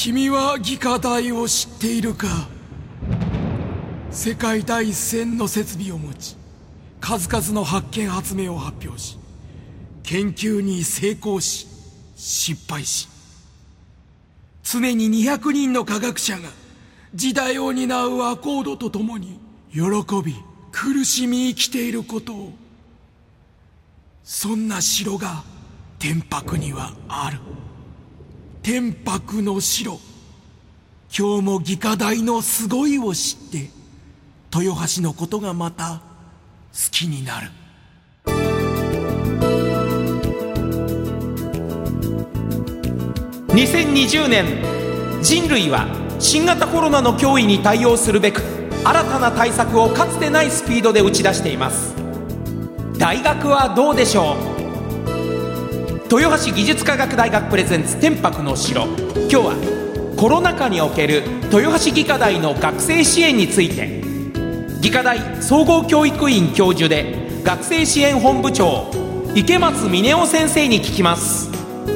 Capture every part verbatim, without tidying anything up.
君は技科大を知っているか。世界第一線の設備を持ち、数々の発見発明を発表し、研究に成功し失敗し、常ににひゃくにんの科学者が時代を担うアコードとともに喜び苦しみ生きていることを。そんな城が天白にはある。天白の城。今日も技科大のすごいを知って豊橋のことがまた好きになる。 にせんにじゅうねん、人類は新型コロナの脅威に対応するべく新たな対策をかつてないスピードで打ち出しています。大学はどうでしょう。豊橋技術科学大学プレゼンツ天白の城。今日はコロナ禍における豊橋技科大の学生支援について、技科大総合教育院教授で学生支援本部長池松峰夫先生に聞きます。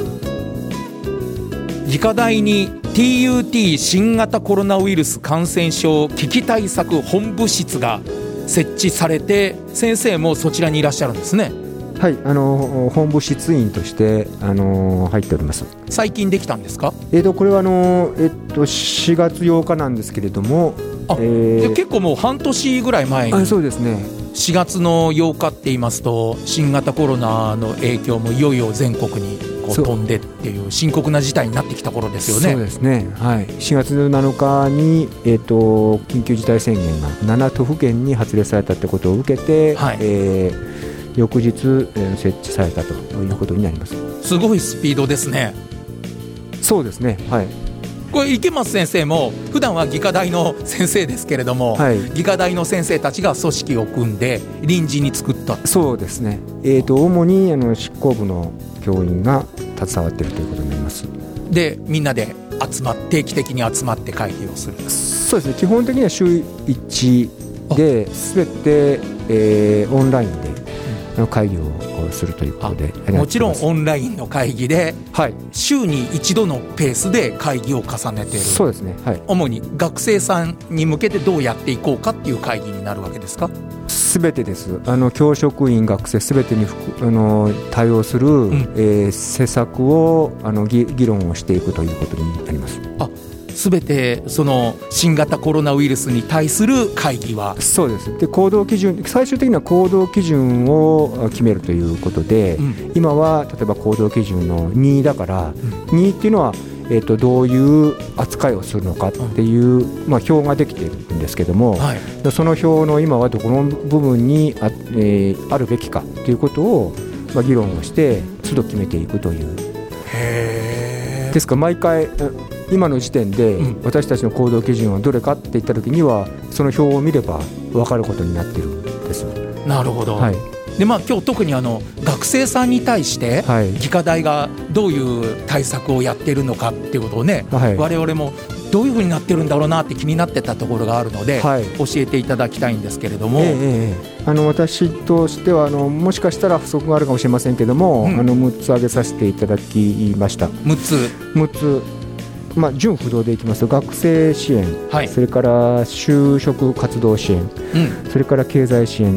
技科大に ティーユーティー 新型コロナウイルス感染症危機対策本部室が設置されて、先生もそちらにいらっしゃるんですね。 はい、あの本部室員としてあの入っております。 最近できたんですか。 えーとこれはあの、えっと、しがつようかなんですけれども、 あ、えー、結構もう半年ぐらい前に。 あ、そうですね。 しがつのようかって言いますと、新型コロナの影響もいよいよ全国にこう飛んでっていう深刻な事態になってきた頃ですよね。 そうですね、はい、しがつなのかに、えーと緊急事態宣言がななとふけんに発令されたってことを受けて、はい、えー翌日、えー、設置されたということになります。 すごいスピードですね。 そうですね、はい。 これ池松先生も普段は技科大の先生ですけれども、はい、技科大の先生たちが組織を組んで臨時に作った。 そうですね、えーと主にあの執行部の教員が携わっているということになります。 でみんなで集ま定期的に集まって会議をする。 そうですね、基本的には週いちで全て、えー、オンラインで会議をするということで。 もちろんオンラインの会議で、はい、週に一度のペースで会議を重ねている。 そうですね、はい、 主に学生さんに向けてどうやっていこうかっていう会議になるわけですか。 すべてです。あの教職員学生すべてにあの対応する、うん、えー、施策をあの 議, 議論をしていくということになります。 あ、すべてその新型コロナウイルスに対する会議は。そうです。 で行動基準、最終的な行動基準を決めるということで、うん、今は例えば行動基準のにだから、うん、にっていうのは、えー、とどういう扱いをするのかっていう、うん、まあ、表ができているんですけども、はい、その表の今はどこの部分に あ,、えー、あるべきかということを、まあ、議論をして都度決めていくという。 へー。 ですから毎回今の時点で私たちの行動基準はどれかっていったときには、その表を見れば分かることになっているんです。 なるほど、はい。でまあ、今日特にあの学生さんに対して技科大がどういう対策をやっているのかっていうことをね、はい、我々もどういうふうになってるんだろうなって気になってたところがあるので、はい、教えていただきたいんですけれども、 えー、あの私としてはあのもしかしたら不足があるかもしれませんけども、うん、あのむっつ挙げさせていただきました。 むっつむっつ、まあ、順不動でいきますと学生支援、はい、それから就職活動支援、うん、それから経済支援、うん、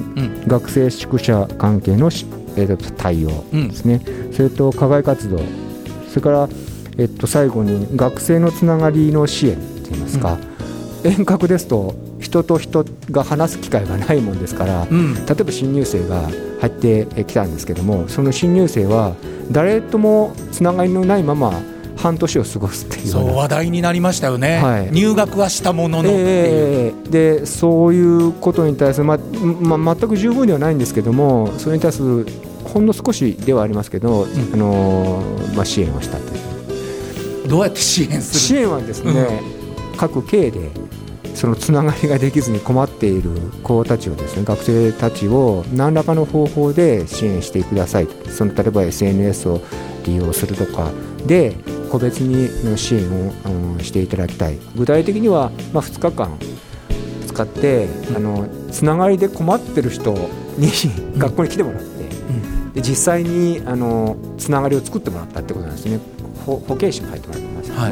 学生宿舎関係の、えー、対応ですね、うん、それと課外活動、それから、えっと、最後に学生のつながりの支援といいますか、うん、遠隔ですと人と人が話す機会がないもんですから、うん、例えば新入生が入ってきたんですけども、その新入生は誰ともつながりのないまま半年を過ごすっていう。 そう話題になりましたよね、はい、入学はしたもののっていう、 えー、でそういうことに対する、まま、全く十分ではないんですけども、それに対するほんの少しではありますけど、うん、あのまあ、支援をしたという。 どうやって支援する？ 支援はですね、うん、各系でそのつながりができずに困っている子たちをですね、学生たちを何らかの方法で支援してください。その例えば エスエヌエス を利用するとかで個別に支援を、うん、していただきたい。具体的には、まあ、ふつかかん使って、うん、あのつながりで困ってる人に学校に来てもらって、うん、で実際にあのつながりを作ってもらったってことなんですね。保健師も入ってもらってますよね、はい。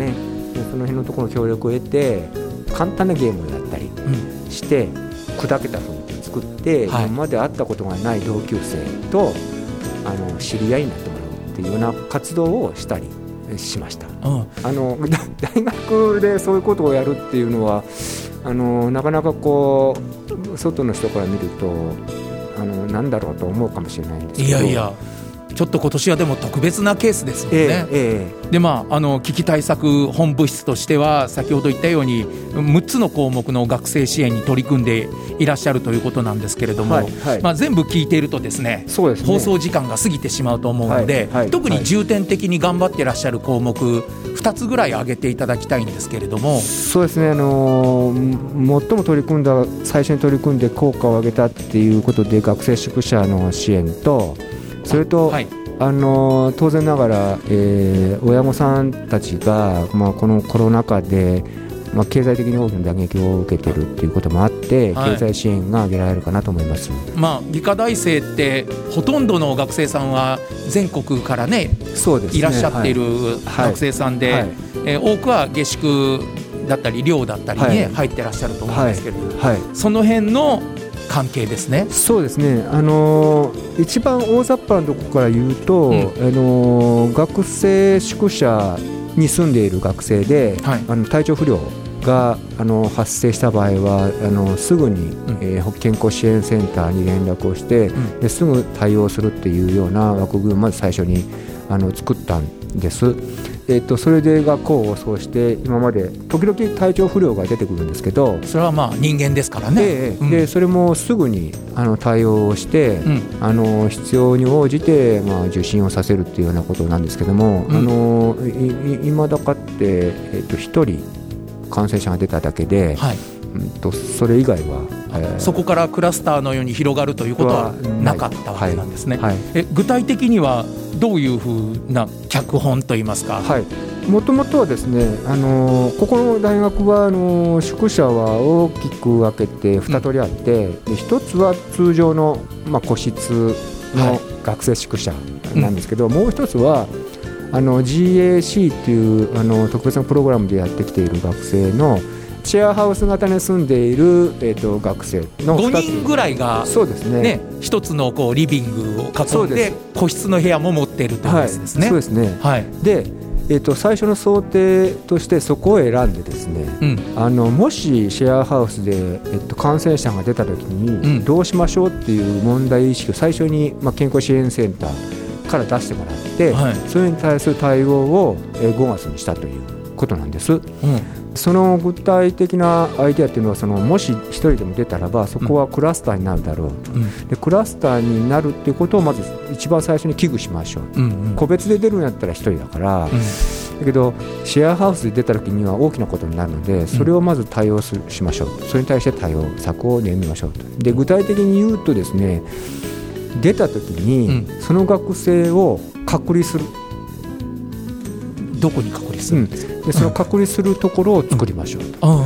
でその辺のところの協力を得て簡単なゲームをやったりして、うん、砕けた雰囲気を作って、はい、今まで会ったことがない同級生とあの知り合いになってもらうっていうような活動をしたりしました、うん、あの大学でそういうことをやるっていうのはあのなかなかこう外の人から見るとあのなんだろうと思うかもしれないんですけど、いやいやちょっと今年はでも特別なケースですよね、えーえー、でまあ、あの危機対策本部室としては先ほど言ったようにむっつの項目の学生支援に取り組んでいらっしゃるということなんですけれども、はいはい、まあ、全部聞いているとですね、そうですね、放送時間が過ぎてしまうと思うので、はいはい、特に重点的に頑張っていらっしゃる項目ふたつぐらい挙げていただきたいんですけれども。 そうですね、あのー、最も取り組んだ最初に取り組んで効果を上げたっていうことで学生宿舎の支援と、それと、はい、あの当然ながら、えー、親御さんたちが、まあ、このコロナ禍で、まあ、経済的に大きな打撃を受けているということもあって、はい、経済支援が挙げられるかなと思います、 まあ、理科大生ってほとんどの学生さんは全国からね、そうですね、いらっしゃっている学生さんで、はいはい、えー、多くは下宿だったり寮だったりに、ね、はい、入ってらっしゃると思うんですけど、はいはい、その辺の関係ですね。 そうですね、あのー、一番大雑把なところから言うと、うん、あのー、学生宿舎に住んでいる学生で、はい、あの体調不良があの発生した場合はあのすぐに、うん、えー、健康支援センターに連絡をして、うん、ですぐ対応するっていうような枠組みをまず最初にあの作ったんです。えー、とそれで学校をそうして今まで時々体調不良が出てくるんですけど、 それはまあ人間ですからね、 で、うん、でそれもすぐにあの対応をして、うん、あの必要に応じて、まあ、受診をさせるっていうようなことなんですけども、うん、あのい今だかって、えー、とひとり感染者が出ただけで、はい、うん、とそれ以外は、 えー、そこからクラスターのように広がるということはなかったわけなんですね、はいはい、え具体的にはどういうふうな脚本といいますか。 はい、もともとはですね、あのここの大学はあの宿舎は大きく分けてに通りあって、うん、でひとつは通常の、まあ、個室の学生宿舎なんですけど、はい、もう一つはあの ジーエーシー っていうあの特別なプログラムでやってきている学生のシェアハウス型に住んでいる、えー、と学生のごにんぐらいが、そうですね、ね、一つのこうリビングを囲んで個室の部屋も持っているというやつですね。 はい、そうですね、はい、で、えー、と最初の想定としてそこを選んでですね、うん、あのもしシェアハウスで、えー、と感染者が出た時にどうしましょうっていう問題意識を最初に、まあ、健康支援センターから出してもらって、はい、それに対する対応をごがつにしたということなんです、うん、その具体的なアイデアというのはそのもし一人でも出たらばそこはクラスターになるだろうと、うん、でクラスターになるということをまず一番最初に危惧しましょう、うんうん、個別で出るんやったら一人だから、うん、だけどシェアハウスで出た時には大きなことになるのでそれをまず対応するしましょう、それに対して対応策を練りましょうと。で具体的に言うとですね、出た時にその学生を隔離する、 どこに隔離するんですか。 うん、でその隔離するところを作りましょうと、うん、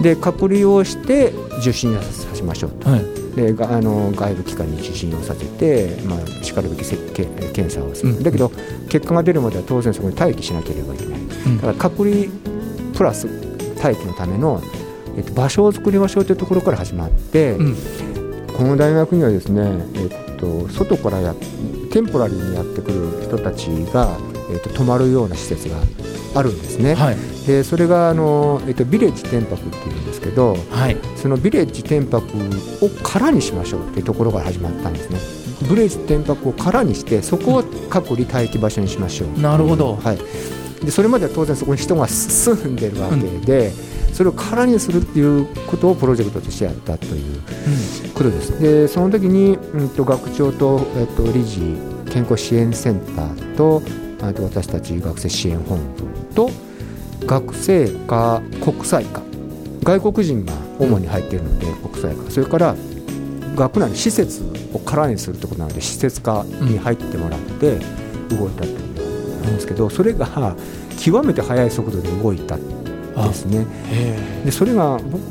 で隔離をして受診させましょうと、はい、であの外部機関に受診をさせて、まあ、しかるべき検査をする、うん、だけど結果が出るまでは当然そこに待機しなければいけない、うん、だから隔離プラス待機のための、えっと、場所を作りましょうというところから始まって、うん、この大学にはですね、えっと、外からやテンポラリーにやってくる人たちが、えっと、泊まるような施設があるんですね、はい、でそれがあの、えっと、ビレッジ天白っていうんですけど、はい、そのビレッジ天白を空にしましょうっていうところから始まったんですね。ビレッジ天白を空にしてそこを隔離待機場所にしましょう、うん、 なるほど、 はい、でそれまでは当然そこに人が住んでるわけで、うん、それを空にするっていうことをプロジェクトとしてやったということです、うん、でその時に、うん、と学長と、えっと、理事健康支援センターと私たち学生支援本部と学生課国際課、外国人が主に入っているので国際課、それから学内の施設を空にするということなので施設課に入ってもらって動いたというんですけど、それが極めて速い速度で動いたんですね。でそれが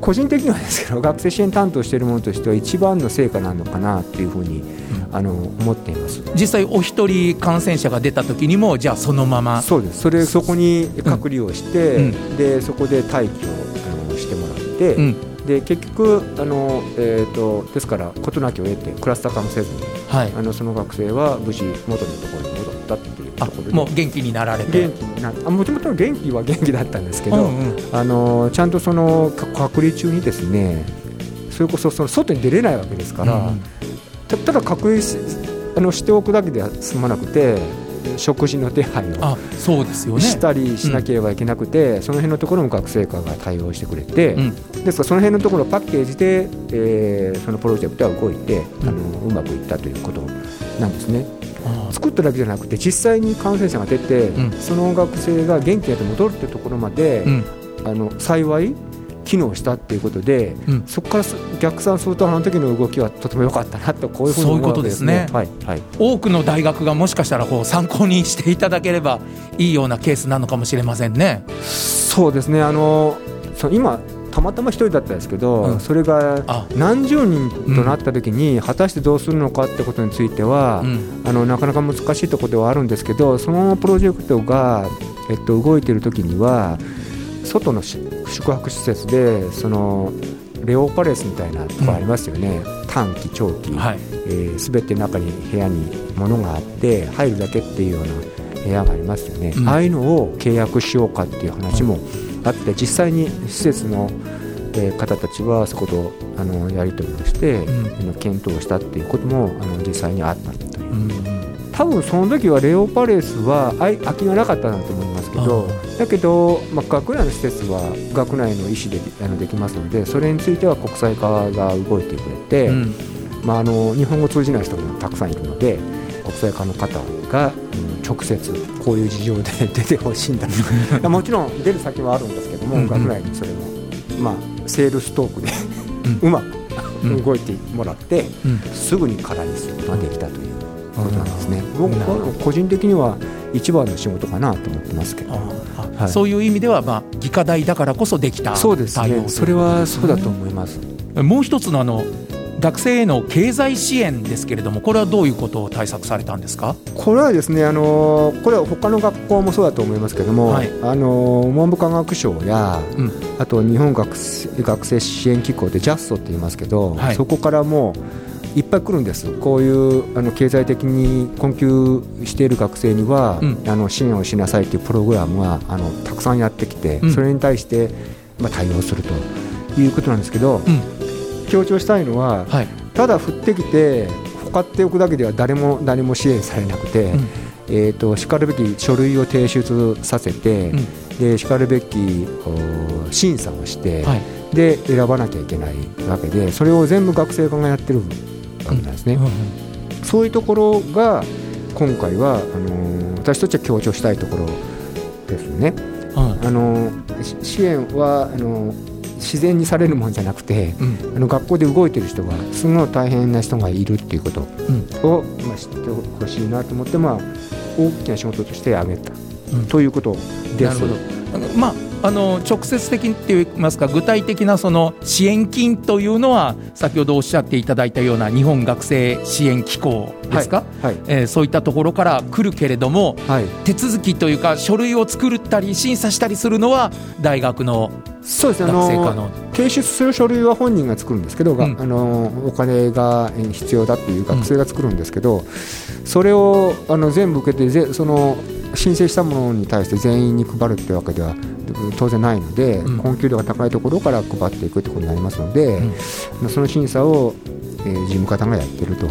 個人的にはですけど学生支援担当しているものとしては一番の成果なのかなっていうふうに、うん、あの思っています。 実際お一人感染者が出た時にもじゃあそのままそうです。それそこに隔離をして、うん、でそこで待機をあのしてもらって、うん、で結局あの、えー、とですから事なきを得てクラスター化もせずに、はい、あのその学生は無事元のところに戻ったっていうところで、 もう元気になられて元気になあもともと元気は元気だったんですけど、うんうん、あのちゃんとその隔離中にですねそれこそその外に出れないわけですから、うん、た, ただ隔離 し, あのしておくだけでは済まなくて食事の手配をあそうですよねしたりしなければいけなくて、うん、その辺のところも学生課が対応してくれて、うん、ですからその辺のところパッケージで、えー、そのプロジェクトは動いて、うん、あのうまくいったということなんですね。作っただけじゃなくて実際に感染者が出て、うん、その学生が元気になって戻るというところまで、うん、あの幸い機能したっていうことで、うん、そこから逆算するとあの時の動きはとても良かったなとこういうふうに思うわけですね。 そういうことですね、はいはい、多くの大学がもしかしたらこう参考にしていただければいいようなケースなのかもしれませんね。 そうですね。あのその今たまたま一人だったんですけど、うん、それが何十人となった時に果たしてどうするのかってことについては、うん、あのなかなか難しいところではあるんですけど、そのプロジェクトが、えっと、動いている時には外の宿泊施設でそのレオパレスみたいなところありますよね、うん、短期長期、はいえー、全て中に部屋に物があって入るだけっていうような部屋がありますよね、うん、ああいうのを契約しようかっていう話もあって、実際に施設の方たちはそことあのやり取りをして、うん、検討したっていうこともあの実際にあったという、うん、多分その時はレオパレスは空きがなかったなと思いますけど、だけど、まあ、学内の施設は学内の意思であのできますので、それについては国際化が動いてくれて、うんまあ、あの日本語通じない人もたくさんいるので国際化の方が、うん、直接こういう事情で出てほしいんだともちろん出る先はあるんですけども、うんうん、学内にそれも、まあ、セールストークでうまく動いてもらって、うん、すぐに空にすることができたということなんですね。僕は個人的には一番の仕事かなと思ってますけど、 はい、そういう意味では、まあ、技科大だからこそできた対応。 そうですね、それはそうだと思います。 もう一つのあの学生への経済支援ですけれども、これはどういうことを対策されたんですか？ これはですね、あのこれは他の学校もそうだと思いますけども、はい、あの文部科学省や、うん、あと日本学生、学生支援機構でジャストって言いますけど、はい、そこからもういっぱい来るんです。こういうあの経済的に困窮している学生には、うん、あの支援をしなさいというプログラムがあのたくさんやってきて、うん、それに対して、まあ、対応するということなんですけど、うん強調したいのは、はい、ただ降ってきてほかっておくだけでは誰も何も支援されなくて、うんえー、としかるべき書類を提出させて、うん、でしかるべき審査をして、はい、で選ばなきゃいけないわけで、それを全部学生課がやってるわけなんですね、うんうんうん、そういうところが今回はあの私たちは強調したいところですね、はい、あの支援はあの自然にされるものじゃなくて、うん、あの学校で動いてる人がすごい大変な人がいるっていうことを、うんまあ、知ってほしいなと思って、まあ、大きな仕事として挙げた、うん、ということです。なるほど。 まあ、あの直接的って言いますか具体的なその支援金というのは先ほどおっしゃっていただいたような日本学生支援機構ですか、はいはいえー、そういったところから来るけれども、はい、手続きというか書類を作ったり審査したりするのは大学のそうですね、あの提出する書類は本人が作るんですけど、うん、あのお金が必要だっていう学生が作るんですけど、うん、それをあの全部受けてぜその申請したものに対して全員に配るってわけでは当然ないので、うん、困窮度が高いところから配っていくってことになりますので、うん、その審査を、えー、事務方がやってると、うん、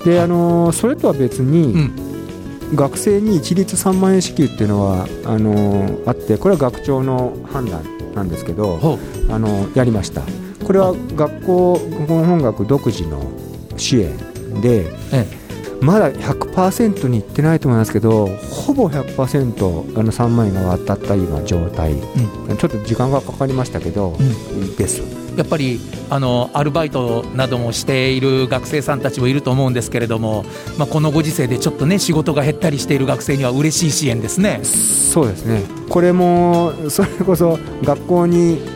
であのそれとは別に、うん、学生に一律さんまんえん支給っていうのはあのあって、これは学長の判断なんですけど、あのやりました。これは学校本学独自の支援で、ええまだ ひゃくパーセント にいってないと思いますけど、ほぼ ひゃくパーセント あのさんまんえんが渡った今状態、うん、ちょっと時間がかかりましたけど、うん、です。 やっぱりあのアルバイトなどもしている学生さんたちもいると思うんですけれども、まあ、このご時世でちょっとね仕事が減ったりしている学生には嬉しい支援ですね。 そうですね。これもそれこそ学校に来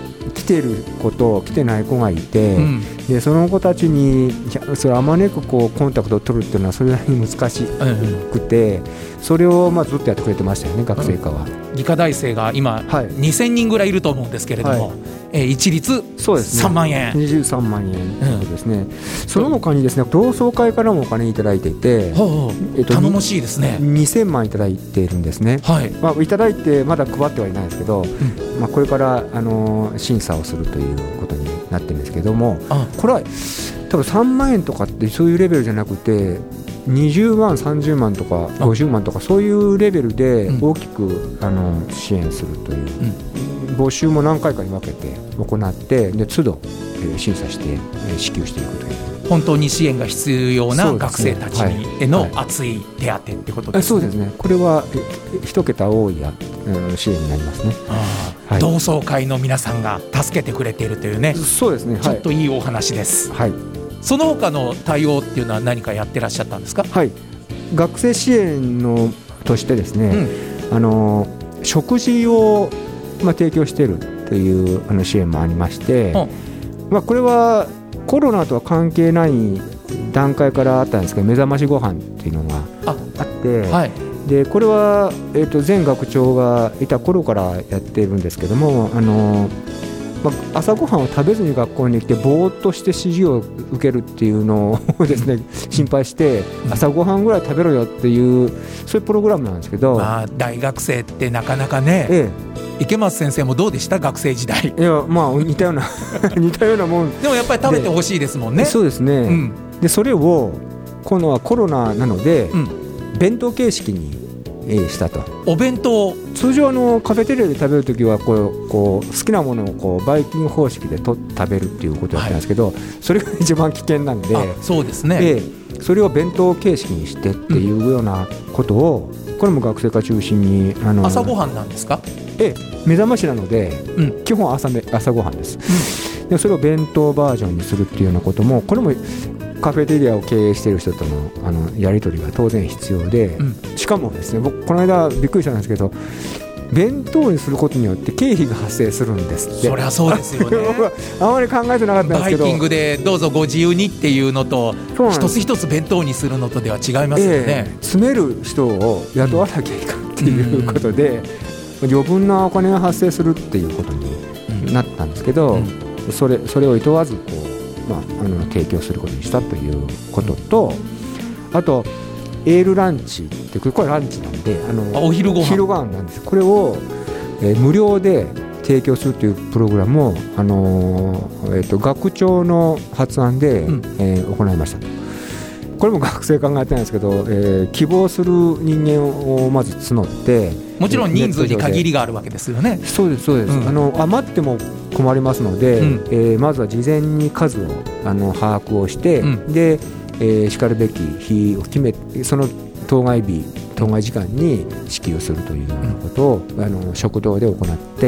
てる子と来てない子がいて、うん、でその子たちにそれあまねくこうコンタクトを取るっていうのはそれなりに難しくて、うん、それをまあずっとやってくれてましたよね、学生課は。 理科大生が今、はい、にせんにんぐらいいると思うんですけれども、はい、えー、一律さんまんえん、 にじゅうさんまんえんということですね、うん、その他にですね同窓会からもお金いただいていて、 ほう、えっと、頼もしいですね。 にせんまんいただいているんですね、はい、まあ、いただいてまだ配ってはいないですけど、うん、まあ、これからあの審査をするということになってるんですけども、あ、これは多分さんまんえんとかってそういうレベルじゃなくてにじゅうまんさんじゅうまんとかごじゅうまんとかそういうレベルで大きく、うん、あの支援するという、うん、募集も何回かに分けて行ってで都度、えー、審査して、えー、支給していくという、 本当に支援が必要な学生たちへの熱い手当ってことですね。 そうですね、これは一桁多いや、うん、支援になりますね。 あ、はい、同窓会の皆さんが助けてくれているというね、 そうですね、はい、 ちょっといいお話です、はい、その他の対応っていうのは何かやってらっしゃったんですか？ はい、学生支援のとしてですね、うん、あの食事を、まあ、提供しているというあの支援もありまして、うん、まあ、これはコロナとは関係ない段階からあったんですけど、目覚ましご飯っていうのがあって、はい、でこれは、えーと、前学長がいた頃からやっているんですけども、あのまあ、朝ごはんを食べずに学校に来てぼーっとして指示を受けるっていうのをですね心配して朝ごはんぐらい食べろよっていうそういうプログラムなんですけど、 まあ、大学生ってなかなかね、ええ、池松先生もどうでした学生時代？ いや、まあ、似たような似たようなもんでもやっぱり食べてほしいですもんね。 そうですね、うん、でそれを今度はコロナなので、うん、弁当形式にしたと。 お弁当、 通常のカフェテリアで食べるときはこうこう好きなものをこうバイキング方式でと食べるっていうことだったんですけど、はい、それが一番危険なんで、 そうですね、 でそれを弁当形式にしてっていうようなことを、うん、これも学生課中心にあの朝ごはんなんですか？ ええ、目覚ましなので、うん、基本 朝, め朝ごはんです、うん、でそれを弁当バージョンにするっていうようなことも、これもカフェテリアを経営している人との、 あのやり取りが当然必要で、うん、しかもですね、僕この間びっくりしたんですけど、弁当にすることによって経費が発生するんですって。 そりゃそうですよねあまり考えてなかったんですけど、 バイキングでどうぞご自由にっていうのと一つ一つ弁当にするのとでは違いますよね、 えー、詰める人を雇わなきゃいかんっていうことで、うん、余分なお金が発生するっていうことになったんですけど、うんうん、それ、それを厭わずこうまあ、あの提供することにしたということと、あとエールランチってこれランチなんで、あのあお昼ご飯昼ご飯なんです。これを、えー、無料で提供するというプログラムを、あのーえー、と学長の発案で、うん、えー、行いました。これも学生考えてないんですけど、えー、希望する人間をまず募って、 もちろん人数に限りがあるわけですよね。 そうですそうです、うん、あの余っても困りますので、うん、えー、まずは事前に数をあの把握をして、うん、で、えー、しかるべき日を決め、その当該日当該時間に支給するというようなことを、うん、あの食堂で行って、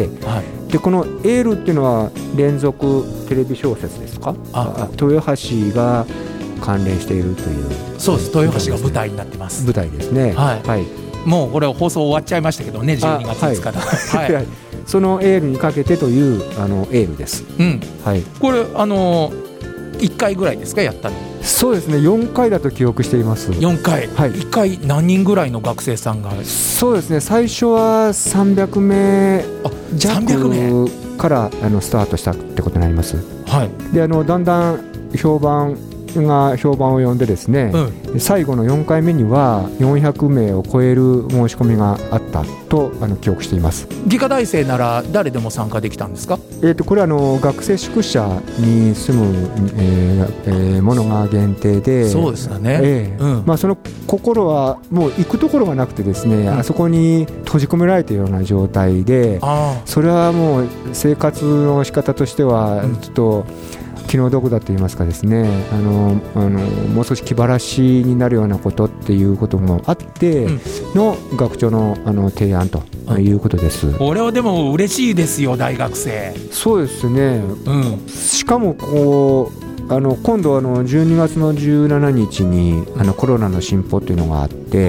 はい、でこのエールっていうのは連続テレビ小説ですか？ああ豊橋が関連しているという。 そうです、豊橋が舞台になってます。 舞台ですね、はいはい、 もうこれ放送終わっちゃいましたけどね、じゅうにがついつかだ、はいはい、 そのエールにかけてというあのエールです、 うん、はい、これあのいっかいぐらいですかやったの？ そうですね、よんかいだと記憶しています。 よんかい、はい、いっかい何人ぐらいの学生さんが？ そうですね、最初はさんびゃくめい弱からあのスタートしたってことになります、はい、であのだんだん評判が評判を呼んでですね、うん、最後のよんかいめにはよんひゃくめいを超える申し込みがあったとあの記憶しています。 理科大生なら誰でも参加できたんですか？ えー、とこれはあの学生宿舎に住む、えーえー、ものが限定で、 そうですよね、 えーうん、まあ、その心はもう行くところがなくてですね、うん、あそこに閉じ込められているような状態で、あ、それはもう生活の仕方としてはちょっと、うん、気の毒だと言いますかですね、あのあのもう少し気晴らしになるようなことっていうこともあっての学長の、あの提案ということです。 これはでも嬉しいですよ、大学生。 そうですね、うん、しかもこうあの今度あのじゅうにがつのじゅうしちにちにあのコロナの進歩というのがあって、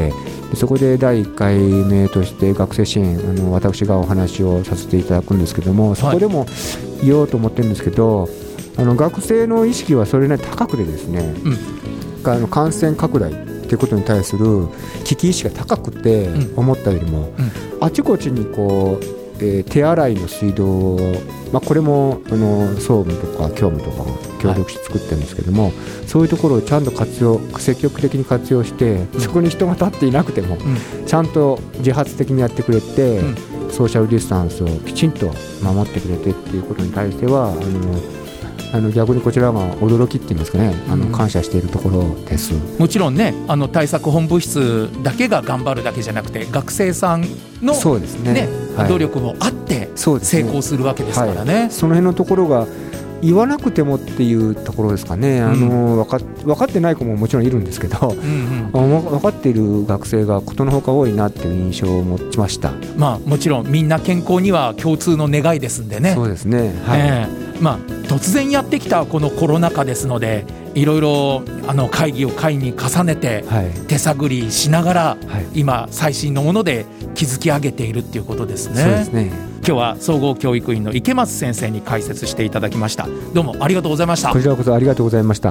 そこでだいいっかいめとして学生支援、あの私がお話をさせていただくんですけども、そこでも言おうと思ってるんですけど、はい、あの学生の意識はそれなりに高くてですね、うん、あの感染拡大ということに対する危機意識が高くて、うん、思ったよりも、うん、あちこちにこう、えー、手洗いの水道を、まあ、これもあの総務とか教務とか協力して作ってるんですけども、はい、そういうところをちゃんと活用積極的に活用して、うん、そこに人が立っていなくても、うん、ちゃんと自発的にやってくれて、うん、ソーシャルディスタンスをきちんと守ってくれてっていうことに対しては、あのあの逆にこちらが驚きっていうんですかね、あの感謝しているところです。 もちろんね、あの対策本部室だけが頑張るだけじゃなくて、学生さんの、 そうですね、ね、 はい、努力もあって成功するわけですからね。はい、 その辺のところが言わなくてもっていうところですかね。あの、うん、分か、分かってない子ももちろんいるんですけど、うんうん、分かっている学生がことのほか多いなっていう印象を持ちました。 まあ、もちろんみんな健康には共通の願いですんでね。 そうですね、はい、 えーまあ、突然やってきたこのコロナ禍ですので、いろいろあの会議を会に重ねて手探りしながら、はい、今最新のもので築き上げているっていうことですね。 そうですね。 今日は総合教育院の池松先生に解説していただきました。どうもありがとうございました。 こちらこそありがとうございました。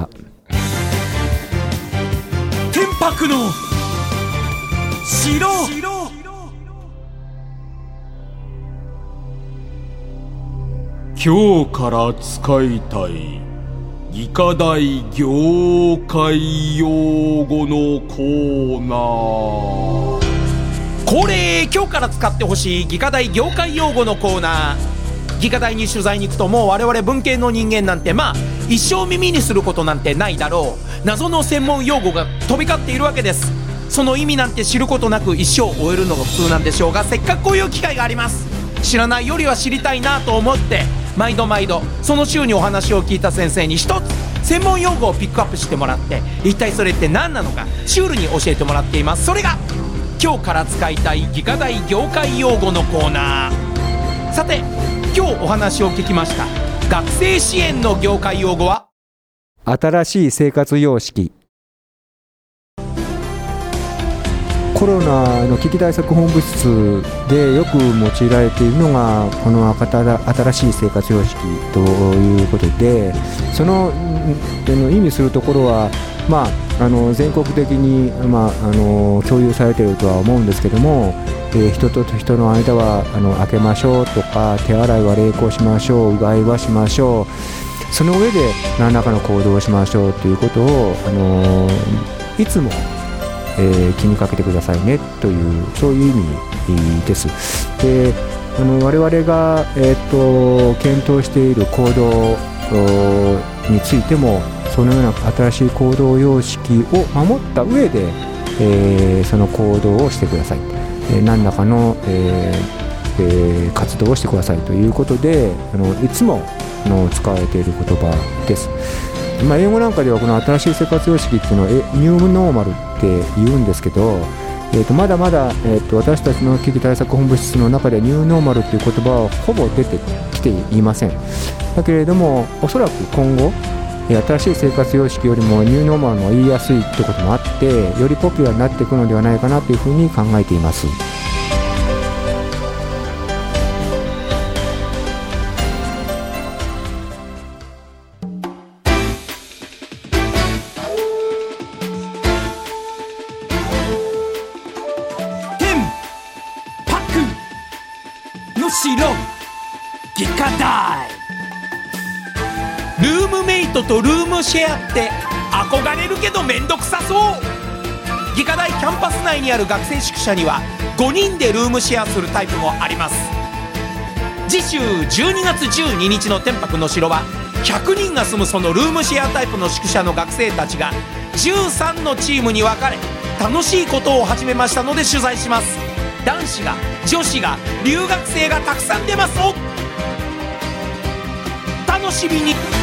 天白の城。今日から使いたい技科大業界用語のコーナー。 恒例、今日から使ってほしい技科大業界用語のコーナー。技科大に取材に行くと、もう我々文系の人間なんてまあ一生耳にすることなんてないだろう。謎の専門用語が飛び交っているわけです。その意味なんて知ることなく一生終えるのが普通なんでしょうが、せっかくこういう機会があります。知らないよりは知りたいなと思って毎度毎度その週にお話を聞いた先生に一つ専門用語をピックアップしてもらって、一体それって何なのかシュールに教えてもらっています。それが今日から使いたい技科大業界用語のコーナー。さて、今日お話を聞きました学生支援の業界用語は新しい生活様式。コロナの危機対策本部室でよく用いられているのがこの新しい生活様式ということで、その意味するところは、まあ、あの全国的に、まあ、あの共有されているとは思うんですけども、えー、人と人の間はあの開けましょうとか、手洗いは励行しましょう、うがいはしましょう、その上で何らかの行動をしましょうということを、あのいつもえー、気にかけてくださいねという、そういう意味です。で、あの我々が、えー、と検討している行動についても、そのような新しい行動様式を守った上で、えー、その行動をしてください、えー、何らかの、えーえー、活動をしてくださいということで、あのいつもあの使われている言葉です。まあ、英語なんかではこの新しい生活様式っていうのをニューノーマルって言うんですけど、えー、とまだまだ、えー、と私たちの危機対策本部室の中でニューノーマルっていう言葉はほぼ出てきていません。だけれども、おそらく今後新しい生活様式よりもニューノーマルの言いやすいってこともあって、よりポピュラーになっていくのではないかなというふうに考えています。 技科大。ルームメイトとルームシェアって憧れるけどめんどくさそう。技科大キャンパス内にある学生宿舎にはごにんでルームシェアするタイプもあります。次週じゅうにがつじゅうににちの天白の城はひゃくにんが住むそのルームシェアタイプの宿舎の学生たちがじゅうさんのチームに分かれ楽しいことを始めましたので取材します。男子が女子が留学生がたくさん出ます。お楽しみに。